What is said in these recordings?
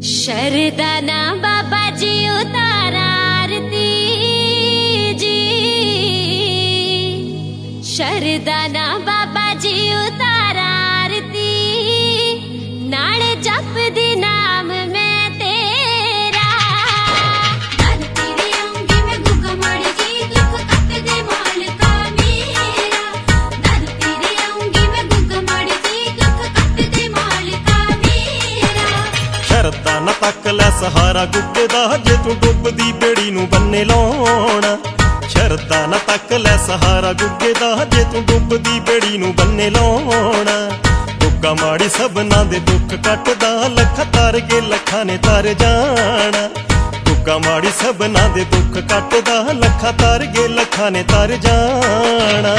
शरदाना बाबा जी उतारा आरती जी, शरदाना बाबा जी उतारा आरती, नाले जप दी नाम मैं तेरा। धरती रे आऊंगी मैं गुग्गा माड़ी जी, दुख कट दे मालिका मेरा। धरती रे आऊंगी मैं गुग्गा माड़ी जी, दुख कट दे मालिका मेरा। शरदा ना तक लै सहारा गुग्गे दा, जे तू डुबदी बेड़ी नू बन्ने लाउणा। शरदा ना तक लै सहारा गुग्गे दा, जे तू डुबदी बेड़ी नू बन्ने लाउणा। गुग्गा माड़ी सबना दे दुख कटदा, लख तार के लखां ने तर जाना। गुग्गा माड़ी सबना दे दुख कटदा, लख तार के लखां ने तर जाना।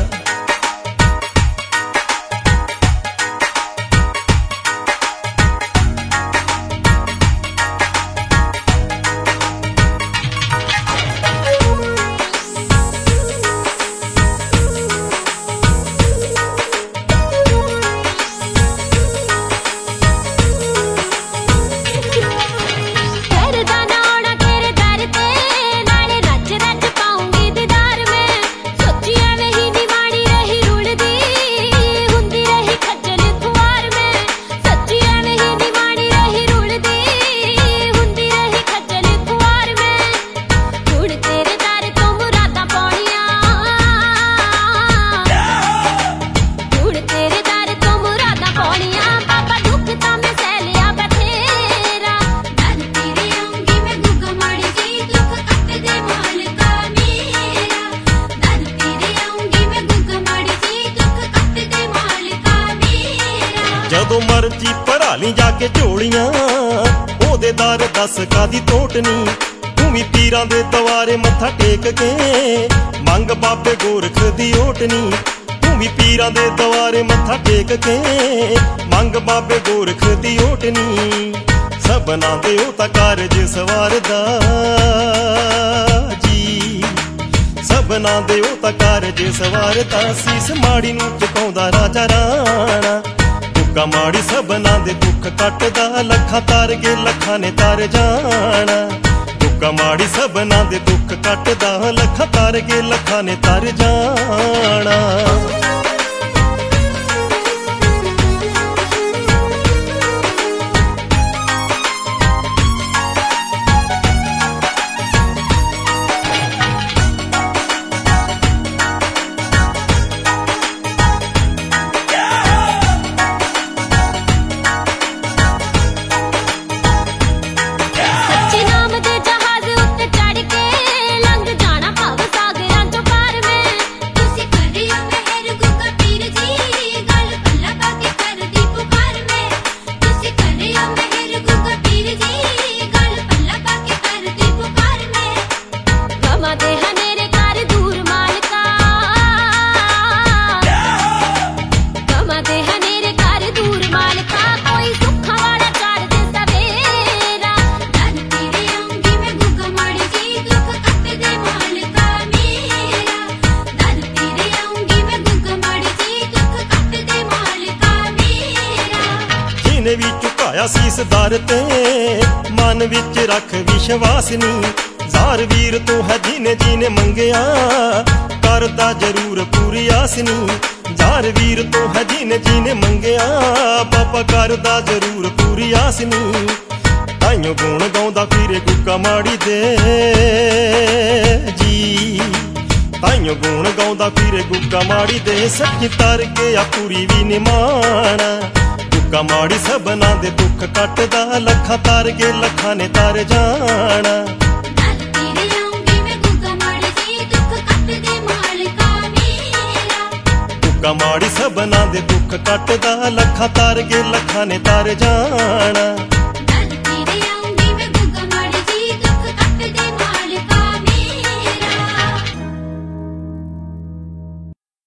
जदों मर्जी भरा ली जाके झोलियां, ओदे दर दस कादी तोटनी। तू भी पीरां दे दवारे मत्था टेक के, मंग बाबे गोरख दी ओटनी। तू भी पीरां दे दवारे मत्था टेक के, मंग बाबे गोरख दी ओटनी। सबना दे ओ तां कारज सवारदा जी, सबना दे ओ तां कारज सवारदा। सीस माड़ी नू झुकाउंदा राजा राणा। गुग्गा माड़ी सबना दे दुख कटदा, लखां तार के लखां ने तर जाना। गुग्गा माड़ी सबना दे दुख कटदा, लखां तार के लखां ने तर जाना। जिने भी झुकाया सीस दर ते, मन विच रख विश्वास नी। जार वीर तो है जिने जिने मंगया, करदा जरूर पूरी आस नी। जार वीर तो है जिने जिने मंगया, बाबा करदा जरूर पूरी आस नी। ताइयों गुण गाउंदा फिरे गुग्गा माड़ी दे जी, ताइयों गुण गाउंदा फिरे गुग्गा माड़ी दे। सच्ची तर के आ पूरी भी निमाना। गुग्गा माड़ी सबना दे दुख कटदा, लखां तार के लखां ने तर जाना। धरती रे आऊंगी मैं गुग्गा माड़ी जी, दुख कट दे मालिका मेरा। गुग्गा माड़ी सबना दे दुख कटदा, लखां तार के लखां ने तर जाना।